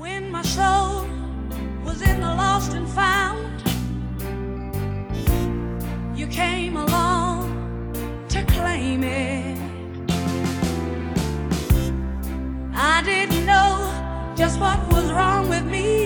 When my soul was in the lost and found, you came along to claim it. I didn't know just what was wrong with me,